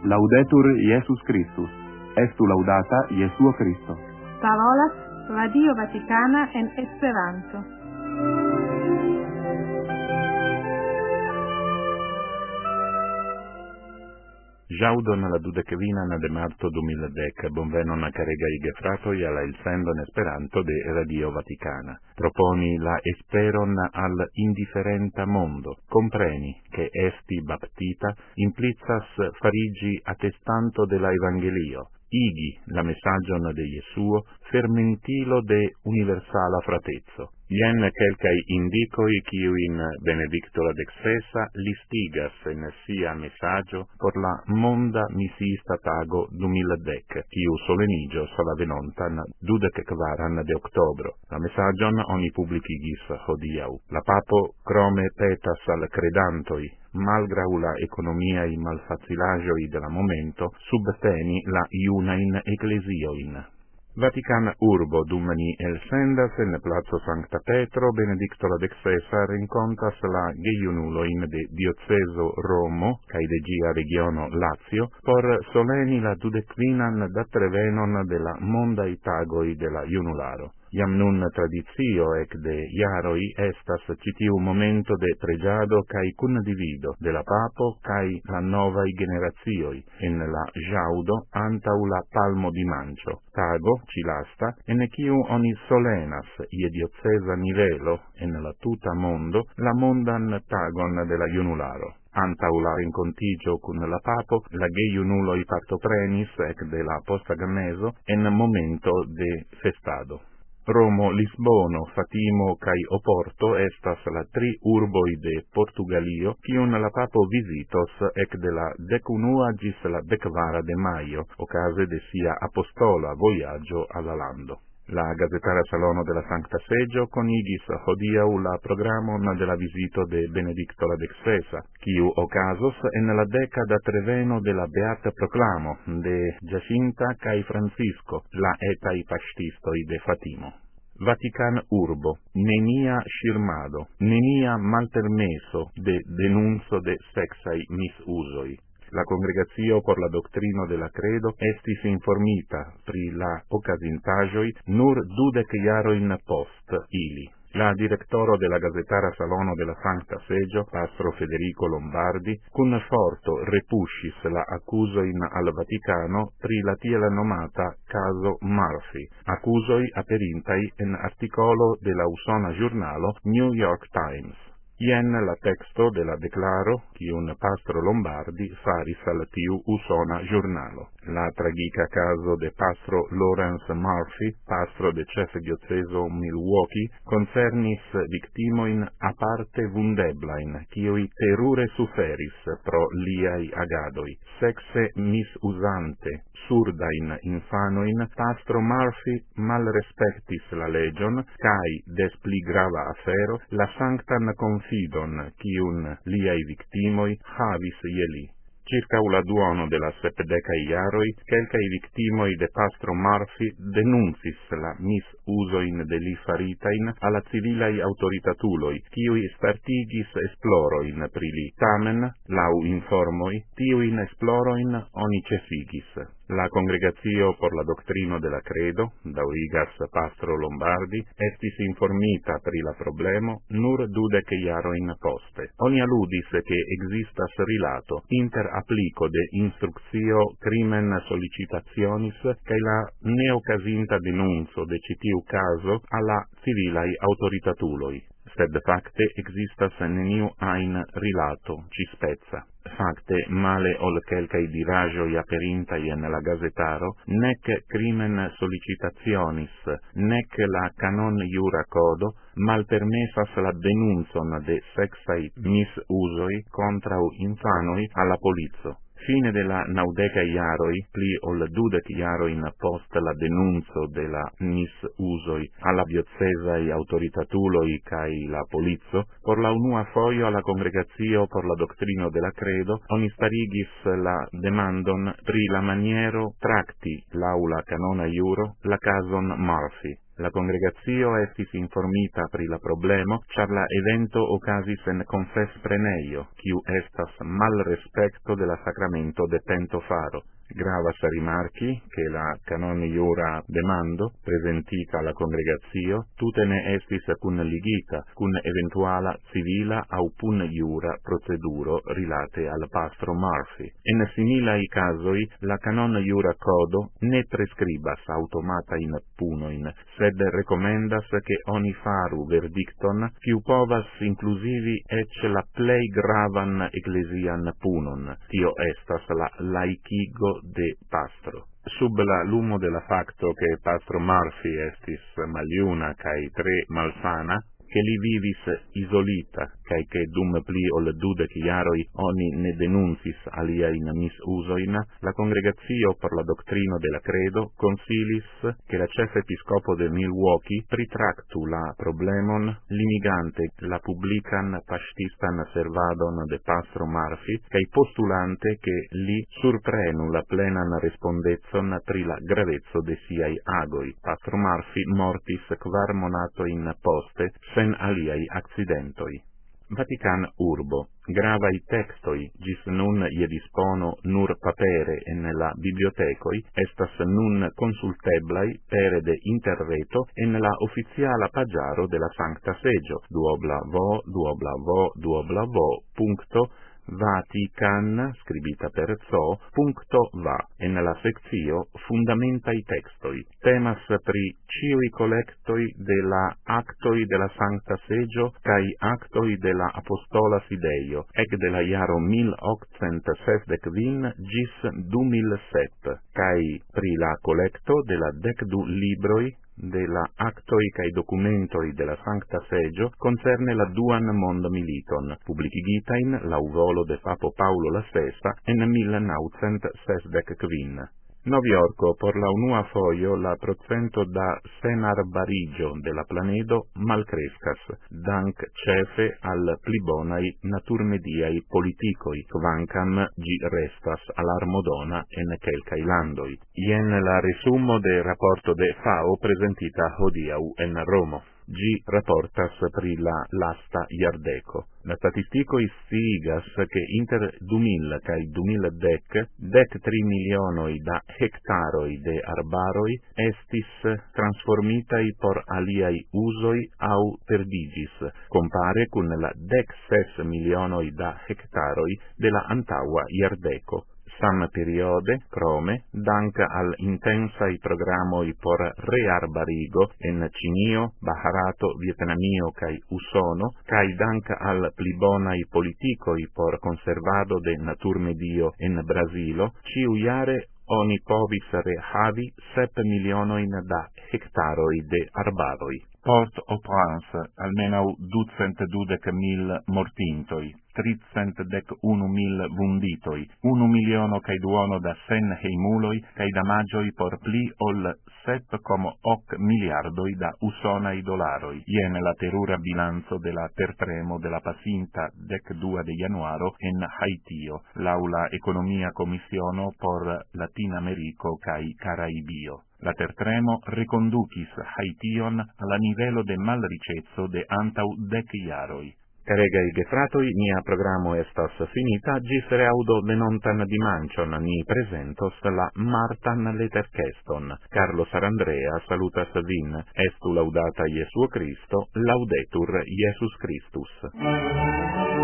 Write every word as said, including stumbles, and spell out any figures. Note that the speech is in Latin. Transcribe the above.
Laudetur Iesus Christus. Estu laudata Jesuo Christo. Parolas Radio Vaticana en Esperanto. Jaudon la dudekvinan de marto du mil dek, bonvenon caregaj gefratoj al el sendo en Esperanto de Radio Vaticana. Proponi la esperon al indiferenta mondo. Compreni che esti baptita implicas farigi attestanto de la Evangelio. Igi la messagion de Jesuo fermentilo de universala fratezzo. Ien quelcae indicoi quiuin Benedicto la dexesa listigas en sia messaggio por la monda missista tago du mil dek, quiu solenigio sala venontan dudec kvaran de octobro. La messagion oni publicigis hodiau. La papo crome petas al credantoi, malgrau la economiae malfacilagioi de la momento, subteni la iunain ecclesioin. Vatican urbo dum ni elsendas en plazo Sancta Petro, Benedicto la dexesa rencontas la geiunuloin de dioceso Romo, cae de gia regiono Lazio, por soleni la dudecvinan datrevenon de la mondai tagoi de la iunularo. Iam nun traditio ec de iaroi estas citiu momento de pregiado cae cundivido de la papo cae la novai generatioi en la jaudo antau la palmo di mancio. Tago, cilasta, en quiu oni solenas ie diocesa nivelo en la tuta mondo la mondan tagon de la iunularo. Antau la rencontigio cun la papo, la geiunuloi partoprenis ec de la postagameso en momento de festado. Romo, Lisbono, Fatimo cae Oporto estas la tri urboi de Portugalio, quiun la papo visitos ec de la decunua gis la decvara de maio, ocase de sia apostola voyaggio alla lando. La Gazetara Salono de la Sancta Seggio conigis hodiau la programon de la visito de Benedicto la dexesa, quiu ocasos en la decada treveno de la Beata Proclamo de Giacinta cae Francisco, la etai pastistoi de Fatimo. Vatican urbo, nenia scirmado, nenia malpermeso de denunzo de sexai misusoi. La Congregatio por la Doctrino de la Credo estis informita pri la occasintagioi nur dudec iaroin post ili. La directoro de la Gazetara Salono de la Sancta Seggio, Pastro Federico Lombardi, cun forto repuscis la accusoin al Vaticano pri la tiel nomata caso Murphy, accusoi aperintai en articolo de la usona giornalo New York Times. Ien la texto de la declaro quiun Pastro Lombardi faris al tiu usona giornalo. La tragica caso de Pastro Lawrence Murphy, pastro de cefe dioceso Milwaukee, concernis victimoin aparte vundeblain, quiui terure suferis pro liai agadoi. Sexe misusante, surdain infanoin, Pastro Murphy mal respectis la legion, cae des pli grava afero, la sanctan confidon, quiun liai victimoi havis ieli. Circa la duono de la sepdecai iaroi, quelcae victimoi de Pastro Murphy denuncis la misusoin de li faritain alla civilai autoritatuloi, quiui startigis esploroin pri li. Tamen, lau informoi, tiuin esploroin oni cesigis. La Congregatio por la Doctrino de la Credo, daurigas Pastro Lombardi, estis informita pri la problemo nur dudec iaroin poste. Oni aludis che existas rilato inter applico de instructio crimen sollicitationis cae la neocasinta denunzo de citiu caso alla civilai autoritatuloi. Sed facte existas neniu ain rilato, cispezza. Facte, male ol quelcae diragioi aperintai en la Gazetaro, nec crimen sollicitationis, nec la canon iura codo, malpermesas la denunzon de sexai misusoi contrau infanoi alla polizzo. Fine de la naudeca iaroi, pli ol dudec iaroin post la denunzo de la misusoi alla diocesai autoritatuloi cae la polizzo, por la unua foio alla Congregatio por la Doctrino de la Credo, oni starigis la demandon pri la maniero tracti l'aula canona iuro la cason Murphy. La congregatio estis informita pri la problemo, char la evento okazis en confes preneio, kiu estas malrespekto de la sacramento de pentofaro. Gravas rimarchi che la canon iura demando, presentita alla congregatio, tute ne estis cun ligita, cun eventuala civila au pun iura proceduro rilate al pastro Murphy. En similai casoi, la canon iura codo ne prescribas automata in punoin, sed recomendas che oni faru verdicton, kiu povas inclusivi ec la plei gravan ecclesian punon. Tio estas la laicigo de pastro. Sub la lumo de la facto che pastro Murphy estis maliuna cae tre malsana, che li vivis isolita, cae che dum pli ol dudec iaroi oni ne denuncis aliain misusoin, la congregatio per la doctrino de la credo consilis che la chef episcopo de Milwaukee pritractu la problemon limigante la publican pastistan servadon de pastro Murphy, cae postulante che li surprenu la plenan respondezon pri la gravezzo de siai agoi. Pastro Murphy mortis quar monato in poste, sen aliai accidentoi. Vatican urbo. Gravai textoi, gis nun je dispono nur papere en la bibliotecoi, estas nun consulteblai pere de interreto en la officiala pagiaro de la Sancta Seggio, duoblavo, duoblavo, duoblavo, punto, Vatican, scribita per zo, punto va, en la sectio fundamentai textoi. Temas pri ciui collectoi de la actoi de la Sancta Seggio cae actoi de la Apostola Fideio, ec de la iaro mil octcent sesdec-vin gis du mil set, cae pri la collecto de la decdu libroi de la actoi cae documentoi de la Sancta Seggio concerne la duan mond militon, publicigitain lauvolo de Papo Paulo la Sesta en mil naucent sesdec-quin. Noviorco, por la unua foio, la procento da senarbarigio de la planedo malcrescas, dank cefe al pli bonai naturmediai politicoi, quancam gi restas alarmodona en quelcai landoi. Ien la resumo de rapporto de FAO presentita hodiau en Romo. Gi rapportas pri la lasta iardeco. La statistico istigas che inter du mil cae du mil dec, dec tri milionoi da hectaroi de arbaroi estis transformitai por aliai usoi au perdigis, compare cun la dec ses milionoi da hectaroi de la antaua iardeco. Sam periode, crome, dank al intensai programoi por rearbarigo en Cinio, Baharato, Vietnamio cae Usono, cae dank al pli bonai politicoi por conservado de naturmedio en Brasilo, ciu iare oni povis rehavi sep milionoin da hectaroi de arbaroi. Port-au-Prince, almenau ducent dudec mil mortintoi, tricent dec unu mil vunditoi, unu miliono cae duono da sen heimuloi, cae damagioi por pli ol sep como hoc miliardoi da usonai dolaroi. Ien la terura bilanzo de la tertremo de la pasinta dec dua de januaro en Haitio, laula economia commissiono por Latin Americo cae Caraibio. La tertremo reconducis Haition alla nivelo de malricezzo de antau dec iaroi. Caregai gefratoi, nia programo estas finita, gis reaudo venontan dimancion ni presentos la Martan Letercheston. Carlo Sarandrea salutas vin, estu laudata Iesuo Christo, laudetur Iesus Christus.